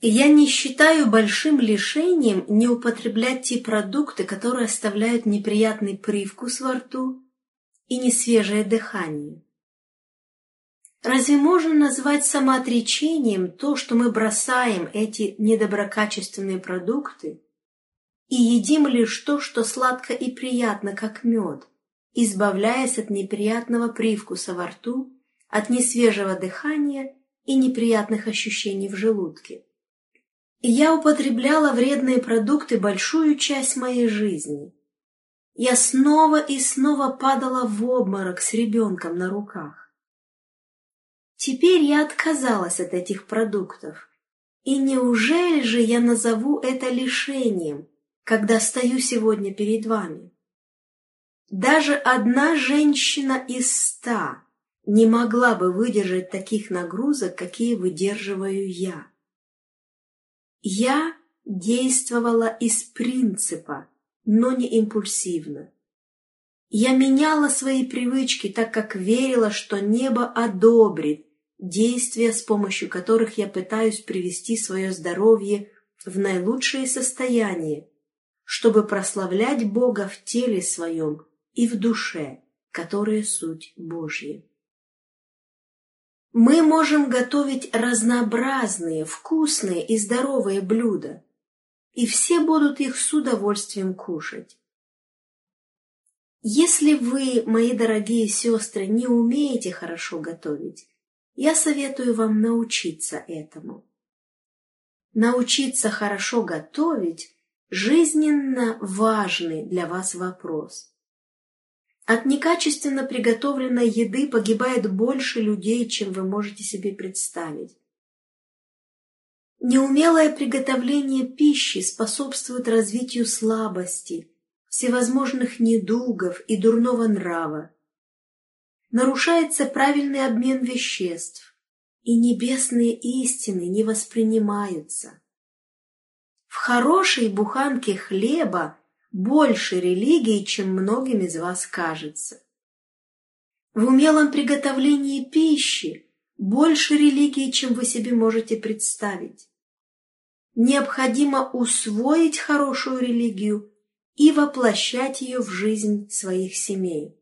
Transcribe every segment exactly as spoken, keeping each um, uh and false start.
Я не считаю большим лишением не употреблять те продукты, которые оставляют неприятный привкус во рту и несвежее дыхание. Разве можно назвать самоотречением то, что мы бросаем эти недоброкачественные продукты и едим лишь то, что сладко и приятно, как мед, избавляясь от неприятного привкуса во рту, от несвежего дыхания и неприятных ощущений в желудке? Я употребляла вредные продукты большую часть моей жизни. Я снова и снова падала в обморок с ребенком на руках. Теперь я отказалась от этих продуктов. И неужели же я назову это лишением, когда стою сегодня перед вами? Даже одна женщина из ста не могла бы выдержать таких нагрузок, какие выдерживаю я. Я действовала из принципа, но не импульсивно. Я меняла свои привычки, так как верила, что небо одобрит действия, с помощью которых я пытаюсь привести свое здоровье в наилучшее состояние, чтобы прославлять Бога в теле своем и в душе, которые суть Божья. Мы можем готовить разнообразные, вкусные и здоровые блюда, и все будут их с удовольствием кушать. Если вы, мои дорогие сестры, не умеете хорошо готовить, я советую вам научиться этому. Научиться хорошо готовить – жизненно важный для вас вопрос. От некачественно приготовленной еды погибает больше людей, чем вы можете себе представить. Неумелое приготовление пищи способствует развитию слабости, всевозможных недугов и дурного нрава. Нарушается правильный обмен веществ, и небесные истины не воспринимаются. В хорошей буханке хлеба больше религии, чем многим из вас кажется. В умелом приготовлении пищи больше религии, чем вы себе можете представить. Необходимо усвоить хорошую религию и воплощать ее в жизнь своих семей.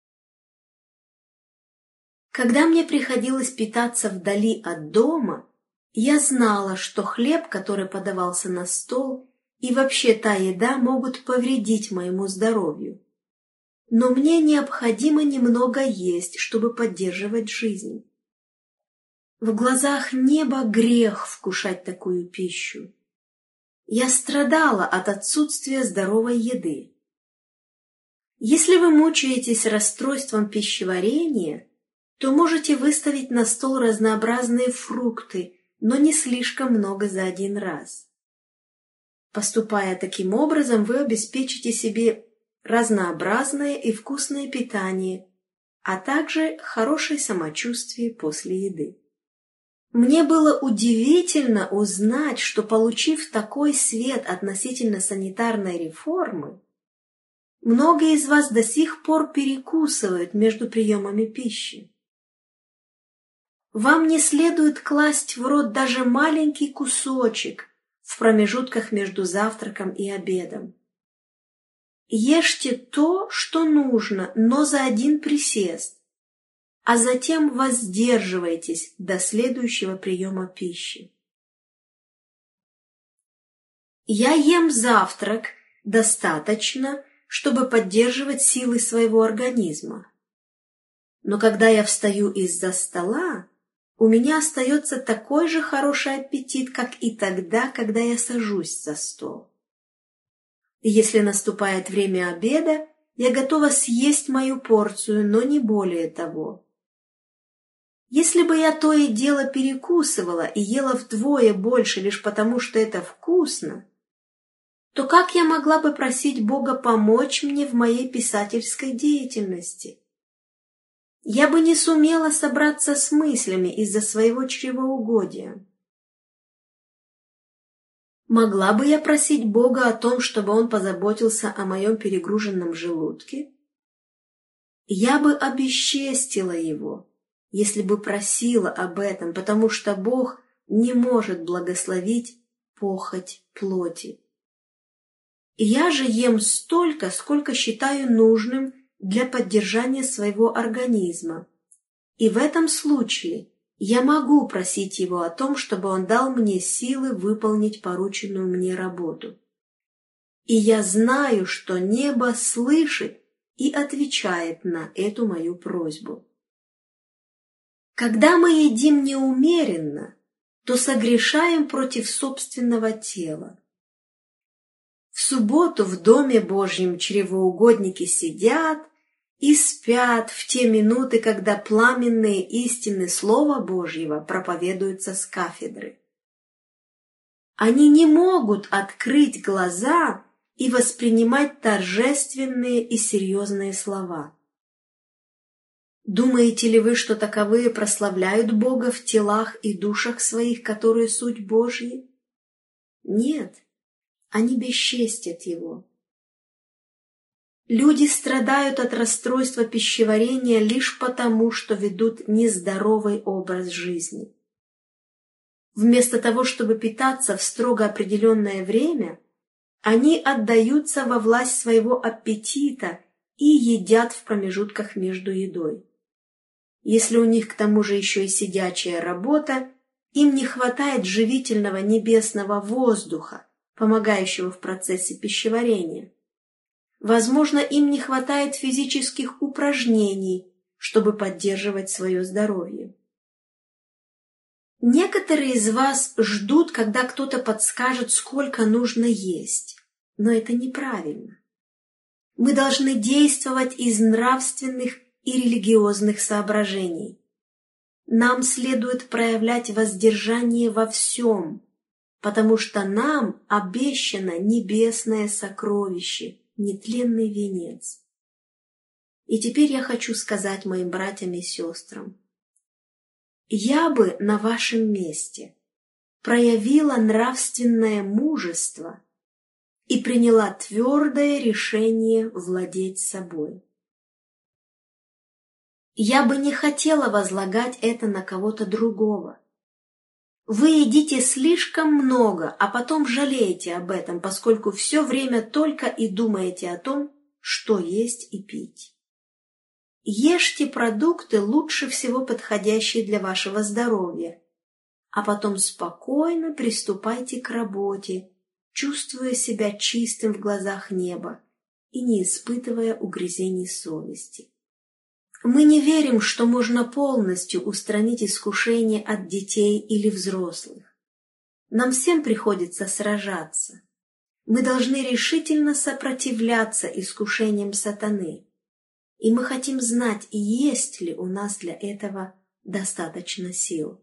Когда мне приходилось питаться вдали от дома, я знала, что хлеб, который подавался на стол, и вообще та еда могут повредить моему здоровью. Но мне необходимо немного есть, чтобы поддерживать жизнь. В глазах неба грех вкушать такую пищу. Я страдала от отсутствия здоровой еды. Если вы мучаетесь расстройством пищеварения, то можете выставить на стол разнообразные фрукты, но не слишком много за один раз. Поступая таким образом, вы обеспечите себе разнообразное и вкусное питание, а также хорошее самочувствие после еды. Мне было удивительно узнать, что, получив такой свет относительно санитарной реформы, многие из вас до сих пор перекусывают между приемами пищи. Вам не следует класть в рот даже маленький кусочек в промежутках между завтраком и обедом. Ешьте то, что нужно, но за один присест, а затем воздерживайтесь до следующего приема пищи. Я ем завтрак достаточно, чтобы поддерживать силы своего организма. Но когда я встаю из-за стола, у меня остается такой же хороший аппетит, как и тогда, когда я сажусь за стол. И если наступает время обеда, я готова съесть мою порцию, но не более того. Если бы я то и дело перекусывала и ела вдвое больше лишь потому, что это вкусно, то как я могла бы просить Бога помочь мне в моей писательской деятельности? Я бы не сумела собраться с мыслями из-за своего чревоугодия. Могла бы я просить Бога о том, чтобы Он позаботился о моем перегруженном желудке? Я бы обесчестила Его, если бы просила об этом, потому что Бог не может благословить похоть плоти. Я же ем столько, сколько считаю нужным для поддержания своего организма. И в этом случае я могу просить его о том, чтобы он дал мне силы выполнить порученную мне работу. И я знаю, что небо слышит и отвечает на эту мою просьбу. Когда мы едим неумеренно, то согрешаем против собственного тела. В субботу в Доме Божьем чревоугодники сидят и спят в те минуты, когда пламенные истины Слова Божьего проповедуются с кафедры. Они не могут открыть глаза и воспринимать торжественные и серьезные слова. Думаете ли вы, что таковые прославляют Бога в телах и душах своих, которые суть Божьи? Нет, они бесчестят Его. Люди страдают от расстройства пищеварения лишь потому, что ведут нездоровый образ жизни. Вместо того, чтобы питаться в строго определенное время, они отдаются во власть своего аппетита и едят в промежутках между едой. Если у них к тому же еще и сидячая работа, им не хватает живительного небесного воздуха, помогающего в процессе пищеварения. Возможно, им не хватает физических упражнений, чтобы поддерживать свое здоровье. Некоторые из вас ждут, когда кто-то подскажет, сколько нужно есть, но это неправильно. Мы должны действовать из нравственных и религиозных соображений. Нам следует проявлять воздержание во всем, потому что нам обещано небесное сокровище, нетленный венец. И теперь я хочу сказать моим братьям и сестрам: я бы на вашем месте проявила нравственное мужество и приняла твердое решение владеть собой. Я бы не хотела возлагать это на кого-то другого. Вы едите слишком много, а потом жалеете об этом, поскольку все время только и думаете о том, что есть и пить. Ешьте продукты, лучше всего подходящие для вашего здоровья, а потом спокойно приступайте к работе, чувствуя себя чистым в глазах неба и не испытывая угрызений совести. Мы не верим, что можно полностью устранить искушение от детей или взрослых. Нам всем приходится сражаться. Мы должны решительно сопротивляться искушениям сатаны. И мы хотим знать, есть ли у нас для этого достаточно сил.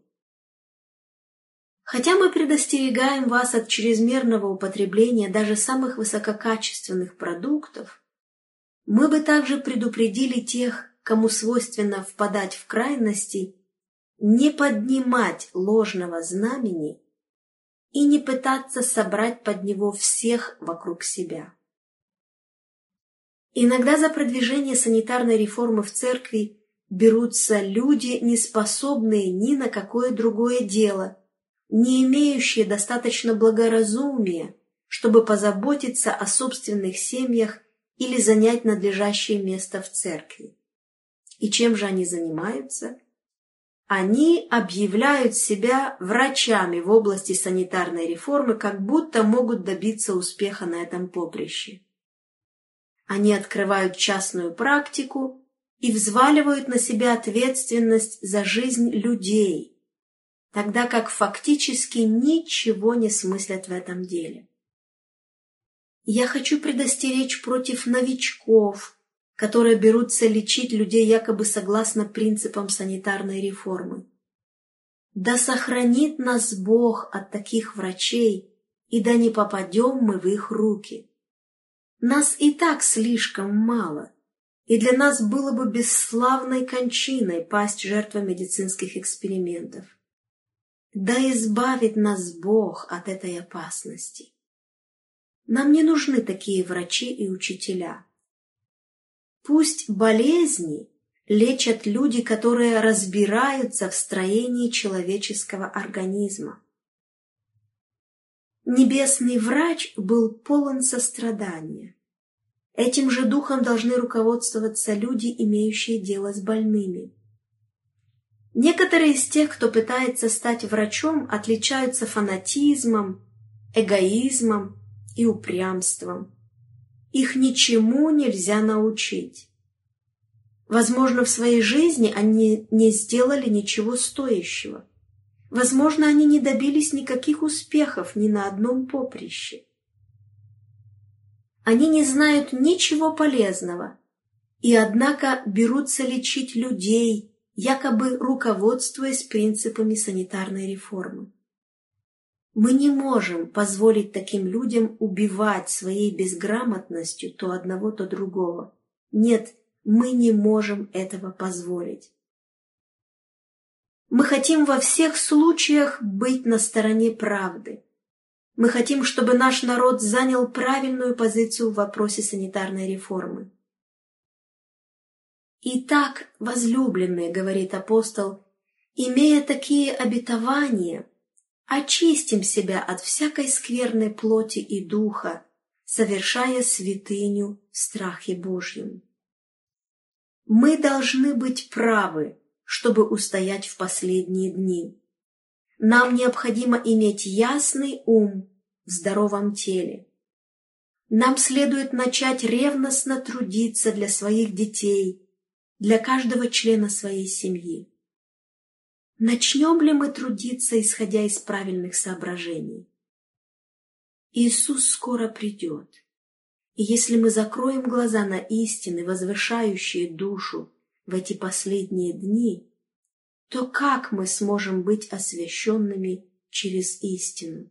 Хотя мы предостерегаем вас от чрезмерного употребления даже самых высококачественных продуктов, мы бы также предупредили тех, кому свойственно впадать в крайности, не поднимать ложного знамени и не пытаться собрать под него всех вокруг себя. Иногда за продвижение санитарной реформы в церкви берутся люди, не способные ни на какое другое дело, не имеющие достаточно благоразумия, чтобы позаботиться о собственных семьях или занять надлежащее место в церкви. И чем же они занимаются? Они объявляют себя врачами в области санитарной реформы, как будто могут добиться успеха на этом поприще. Они открывают частную практику и взваливают на себя ответственность за жизнь людей, тогда как фактически ничего не смыслят в этом деле. Я хочу предостеречь против новичков, которые берутся лечить людей якобы согласно принципам санитарной реформы. Да сохранит нас Бог от таких врачей, и да не попадем мы в их руки. Нас и так слишком мало, и для нас было бы бесславной кончиной пасть жертвой медицинских экспериментов. Да избавит нас Бог от этой опасности. Нам не нужны такие врачи и учителя. Пусть болезни лечат люди, которые разбираются в строении человеческого организма. Небесный врач был полон сострадания. Этим же духом должны руководствоваться люди, имеющие дело с больными. Некоторые из тех, кто пытается стать врачом, отличаются фанатизмом, эгоизмом и упрямством. Их ничему нельзя научить. Возможно, в своей жизни они не сделали ничего стоящего. Возможно, они не добились никаких успехов ни на одном поприще. Они не знают ничего полезного, и однако берутся лечить людей, якобы руководствуясь принципами санитарной реформы. Мы не можем позволить таким людям убивать своей безграмотностью то одного, то другого. Нет, мы не можем этого позволить. Мы хотим во всех случаях быть на стороне правды. Мы хотим, чтобы наш народ занял правильную позицию в вопросе санитарной реформы. «Итак, возлюбленные, — говорит апостол, — имея такие обетования, очистим себя от всякой скверной плоти и духа, совершая святыню в страхе Божьем». Мы должны быть правы, чтобы устоять в последние дни. Нам необходимо иметь ясный ум в здоровом теле. Нам следует начать ревностно трудиться для своих детей, для каждого члена своей семьи. Начнем ли мы трудиться, исходя из правильных соображений? Иисус скоро придет, и если мы закроем глаза на истины, возвышающие душу в эти последние дни, то как мы сможем быть освященными через истину?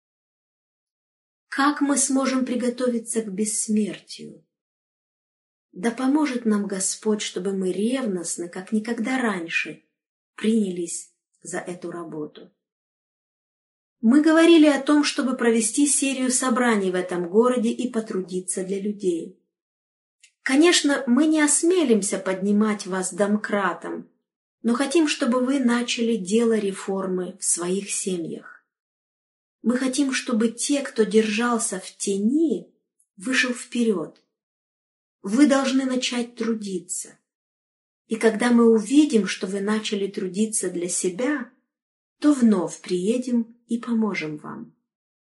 Как мы сможем приготовиться к бессмертию? Да поможет нам Господь, чтобы мы ревностно, как никогда раньше, принялись за эту работу. Мы говорили о том, чтобы провести серию собраний в этом городе и потрудиться для людей. Конечно, мы не осмелимся поднимать вас домкратом, но хотим, чтобы вы начали дело реформы в своих семьях. Мы хотим, чтобы те, кто держался в тени, вышел вперед. Вы должны начать трудиться. И когда мы увидим, что вы начали трудиться для себя, то вновь приедем и поможем вам.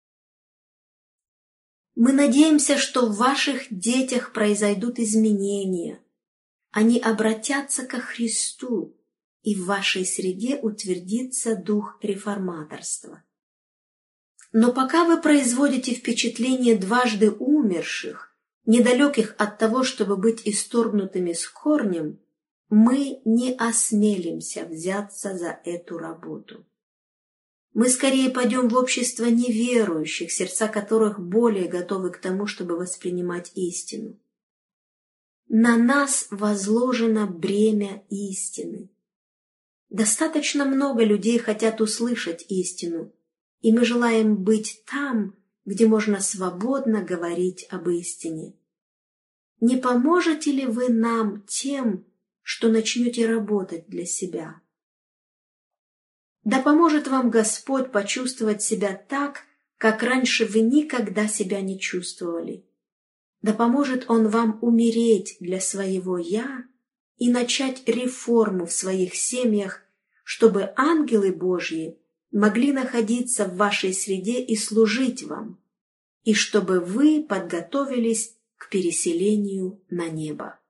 Мы надеемся, что в ваших детях произойдут изменения. Они обратятся ко Христу, и в вашей среде утвердится дух реформаторства. Но пока вы производите впечатление дважды умерших, недалеких от того, чтобы быть исторгнутыми с корнем, мы не осмелимся взяться за эту работу. Мы скорее пойдем в общество неверующих, сердца которых более готовы к тому, чтобы воспринимать истину. На нас возложено бремя истины. Достаточно много людей хотят услышать истину, и мы желаем быть там, где можно свободно говорить об истине. Не поможете ли вы нам тем, что начнете работать для себя? Да поможет вам Господь почувствовать себя так, как раньше вы никогда себя не чувствовали. Да поможет Он вам умереть для своего «я» и начать реформу в своих семьях, чтобы ангелы Божьи могли находиться в вашей среде и служить вам, и чтобы вы подготовились к переселению на небо.